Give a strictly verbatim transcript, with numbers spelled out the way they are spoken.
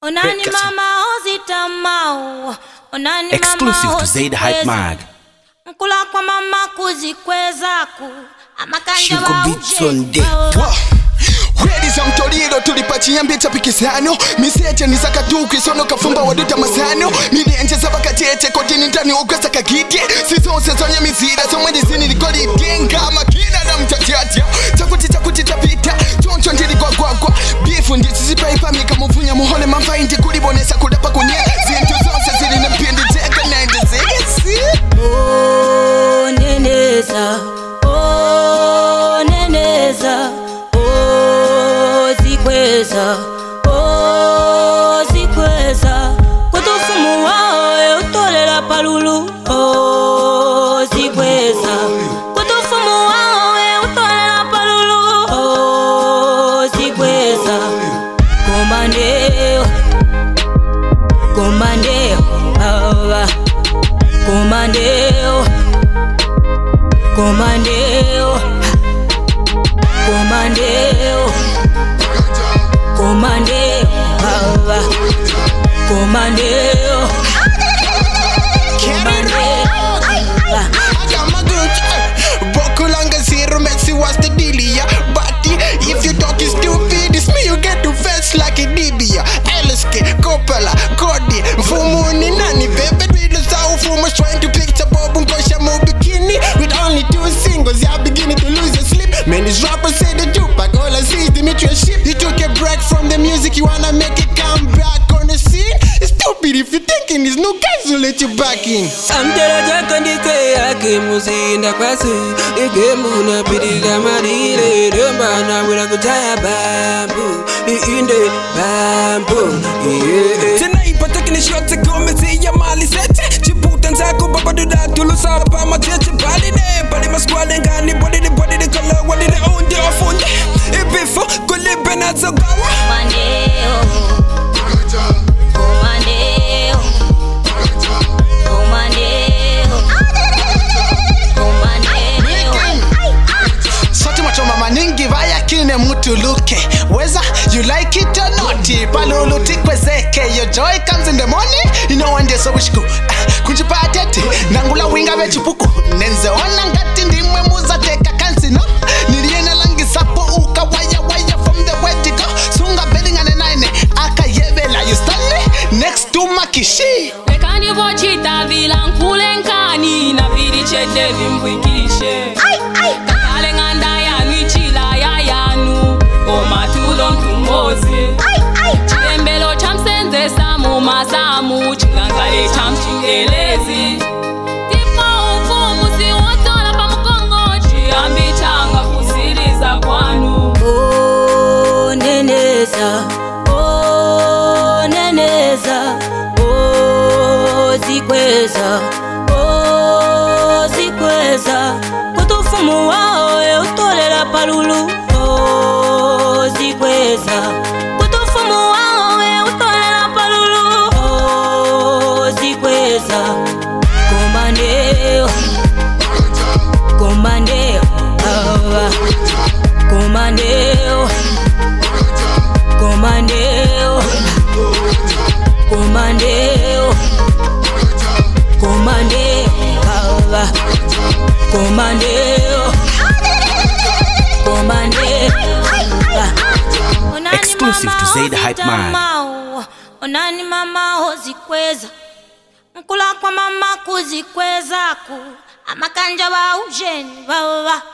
Onani mama ozita mao, onani exclusive mama to Zaid Hype Mag. Mkula kwa mama kuzikweza ku amakanja wa uje. Kweli za mtolilo tulipachia mbita pikisano. Miseche ni saka duki sono kafumba waduta masano. Milienje saba kachete kotini ndani ukwesa kakiti. Sizose zonye mizira so mwedi zini nikoli denga. Makina na mtatiatia chakuti chakuti tapita choncho ndiri kwa kwa kwa bifu ndisi zipa ipamika mufunya muhole mafaindi kulibonesa kudapa kunye. Zintu zose zili nempindi teka na indizigisi. Oh neneza, oh neneza, zikweza, oh zikweza, kutufumu wawe utolela palulu. Oh zikweza, kutufumu wawe utolela palulu. Oh zikweza, komandeo, komandeo, awa, komandeo, komandeo, komandeo, komandeo, baba, komandeo, komandeo, baba. Bokulanga zero Messi was the dealia. But if you talk is stupid, it's me you get to face like a dibia. L S K, Coppola, Cody, Fumuni, Nani, baby, we the South Fumos trying to picture Bob and Kosha Mo Bikini. With only two singles, you're beginning to lose your sleep. Man, these rappers say the Tupac, all I see is Demetrius ship. You took a break from the music, you wanna make it come back on the scene. It's stupid if you're thinking there's no guys who let you back in. I'm telling you, I can't say I came to see in the class. The game on a pretty gamadi, the man with a good bamboo. In the bamboo, yeah. Tonight, but taking a shot to come and see your Mali set. Chiputan Zako, Baba do that to lose up. I'm a church body there, but my squad and got anybody, the body, the color, what did they own the off on there? If before, go live and that's a go. Komandeo, komandeo, komandeo, komandeo. Sote macho mama ningi vaya kine mutu luke. Whether you like it or not, palulu tikwezeke. Your joy comes in the morning, you know when there's a wish go. Kunjipa atete, nangula winga vechipuku. Nenze ona ngati ndimwe muza teka kansi no. Niliena langi sapo uka waya waya from the wetico. Sunga bedding ane naine, aka yevela you stanley next to Makishi. Lekani vochita vila nkule nkani na viri chete vimbwikishe. Kakale nganda ya michila ya yanu Oma tudon tumozi Chilembelo chamsenze samu masamu Chilangale chamchingelezi Tipo ufumu si wotola pa mkongo Chiambi changa kusiliza kwanu. Oh neneza, oh neneza, oh zikweza, oh zikweza, kutufumu wawe utolela palulu. Oh zikweza, kutufumu wawe utolela palulu. Oh zikweza, komandeo, komandeo, awa, komandeo, komandeo, komandeo, komandeo, awa, komandeo, komandeo. Exclusive to Zaid Hype Mag. Onani mama ozikweza, mkula kwa mama kuzikweza ku amakanja wa ujeni baba.